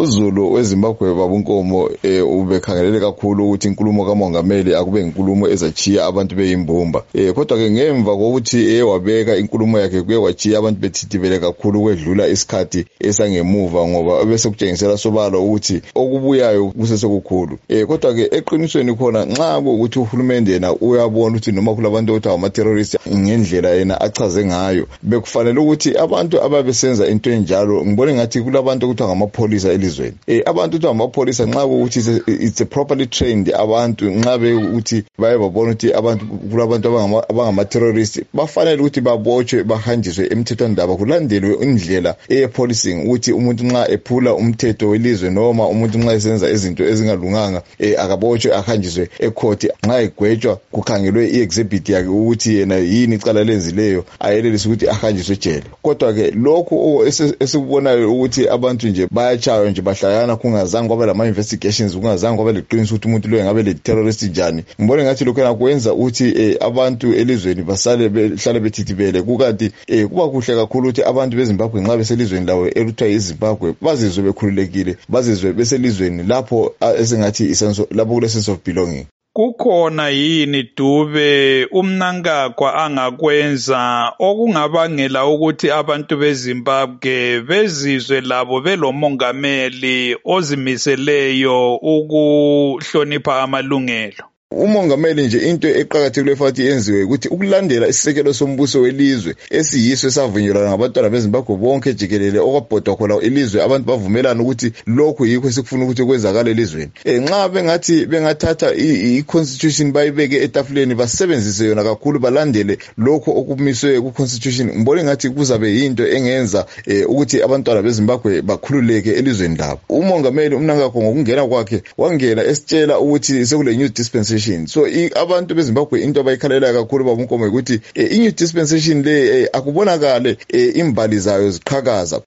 uZulu weZimbabwe babunkomo ubekhangelele kakhulu ukuthi inkulumo kamongameli akube inkulumo ezachiya abantu beyimbumba. Kodwa ke ngemva kokuthi wabeka inkulumo yakhe kuye wachiya abantu bethithibele kakhulu kwedlula isikhathi esangemuva ngoba bese kutshengisela sobala ukuthi okubuyayo kusesekukhulu. Kodwa ke eqinisweni khona nxa ukuthi uhulumende yena uyabona ukuthi noma kulabantu ukuthi ama terrorists ngendlela yena achaze ngayo bekufanele ukuthi abantu ababesenza into enjalo ngibone ngathi kulabantu ukuthi ngamapolisa elizweni. Abantu ukuthi ngamapolisa nxa ukuthi it's a properly trained abantu nxa bekuthi baye babona ukuthi abantu kulabantu abangama terrorists bafanele ukuthi babotshwe bahanjiswe emthethwandaba kulandelwe indlela policing ukuthi umuntu nxa ephula umthetho welizwe noma umuntu nxa esenza izinto ezingalunganga akabotshwe ahanjiswe ecourt nxa egwetshwa kukhangelwe iexhibit yakhe ukuthi yena yini icala lenzileyo ayelelise ukuthi ahanjiswe ejele. Kodwa ke lokho esikubonayo ukuthi abantu nje bayachaywa nje bahlayana kungazange kwabe lama investigations kungazange kwabe leqiniso ukuthi umuntu lo engabe le terrorist njani. Ngibone ngathi lokho yakwenza ukuthi abantu elizweni basale behlale bethithibele kukanti kuba kuhle kakhulu ukuthi abantu beZimbabwe nxa beselizweni lawo eluthiwa yiZimbabwe bazizwe bekhululekile bazizwe beselizweni lapho esengathi lapho kule sense of belonging. Kukhona yini Dube uMnangagwa angakwenza okungabangela ukuthi abantu beZimbabwe bezizwe labo belomongameli ozimiseleyo ukuhlonipha amalungelo? Umongameli nje into eqhakathekileyo futhi yenziwe ukuthi ukulandela isisekelo sombuso welizwe esiyiso esavunyelwana ngabantwana beZimbabwe bonke jikelele okwabhodwa khona ilizwe abantu bavumelana ukuthi lokhu yikho esikufuna ukuthi kwenzakala elizweni. Nxa bengathatha i-constitution bayibeke etafuleni basebenzise yona kakhulu balandele lokho okumiswe ku-constitution ngibone ngathi kuzabe yinto engenza ukuthi abantwana beZimbabwe bakhululeke elizweni labo. Umongameli uMnangagwa ngokungena kwakhe wangena esitshela ukuthi sekule new dispensation. So abantu beZimbabwe into abayikhalela kakhulu babunkomo ukuthi i-new dispensation le akubonakale imbali zayo ziqhakaza